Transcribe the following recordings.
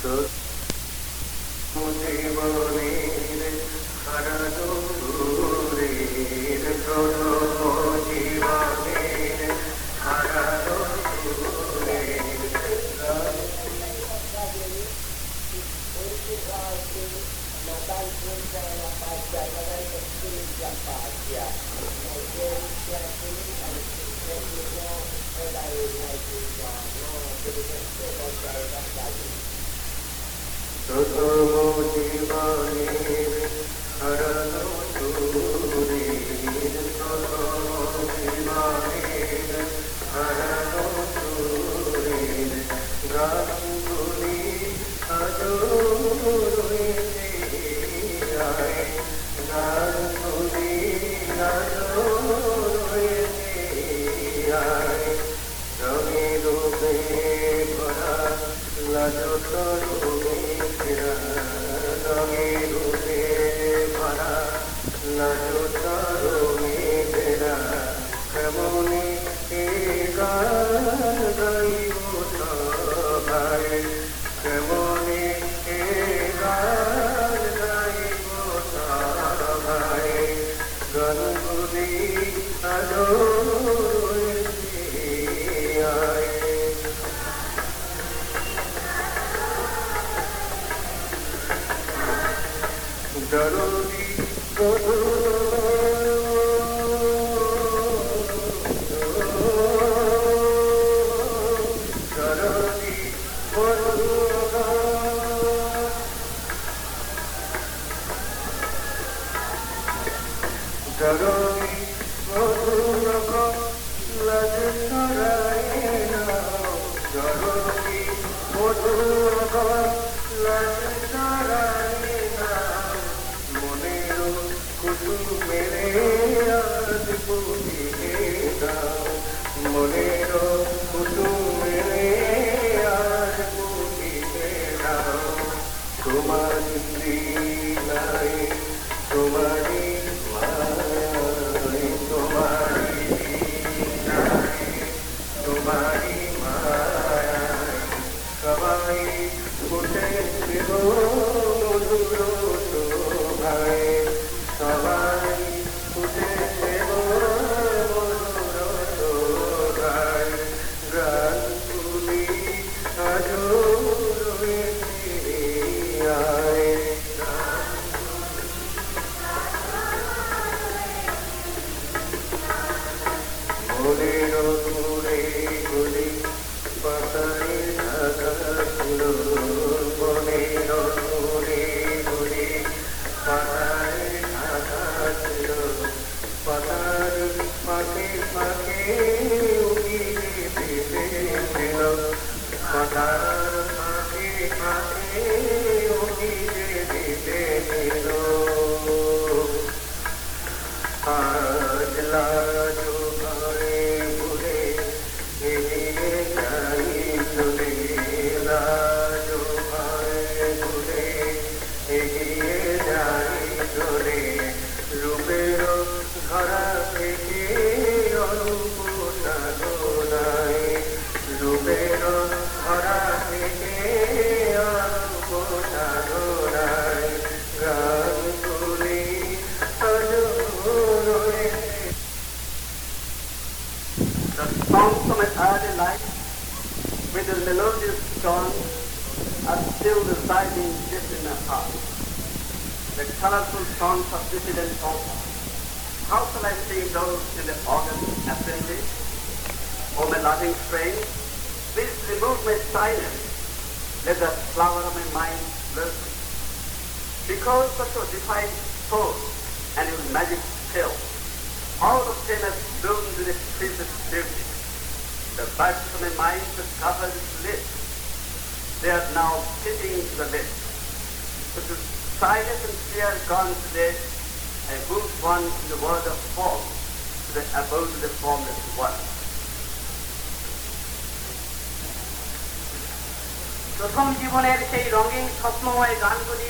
প্রথম জীবনের সেই রঙিন স্বপ্নময় গানগুলি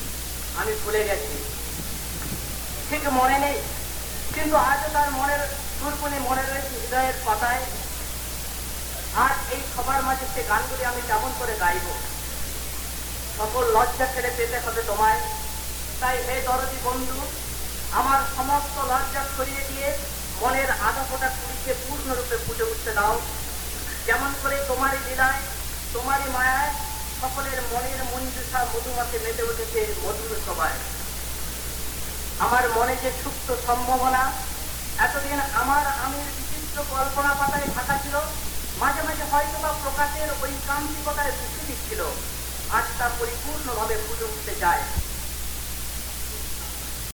আমি ভুলে গেছি, ঠিক মনে নেই, কিন্তু আজও তার মনের সুরগুলি মনে রয়েছে হৃদয়ের পাতায়। আর এই সবার মাঝে সে গানগুলি আমি কেমন করে গাইব? সকল লজ্জা ছেড়ে পেতে হবে তোমায়। তাই হে দরদি বন্ধু, আমার সমস্ত লজ্জা সরিয়ে দিয়ে মনের আধা ফোটা কুড়িকে পূর্ণরূপে ফুটে উঠতে দাও। যেমন করে তোমারই লীলায়, তোমারই মায়ায় সকলের মনের মঞ্জুষা মধুমাতে মেতে উঠেছে মধুর সভায়। আমার মনে যে সুপ্ত সম্ভাবনা এতদিন আমার আমির বিচিত্র কল্পনা পাতায় ঢাকা ছিল, মাঝে মাঝে হয়তো বা প্রকাশের ওই ক্রান্তিকতায় বৃষ্টি দিচ্ছিল, আজ তা পরিপূর্ণভাবে ফুটে উঠতে চায়।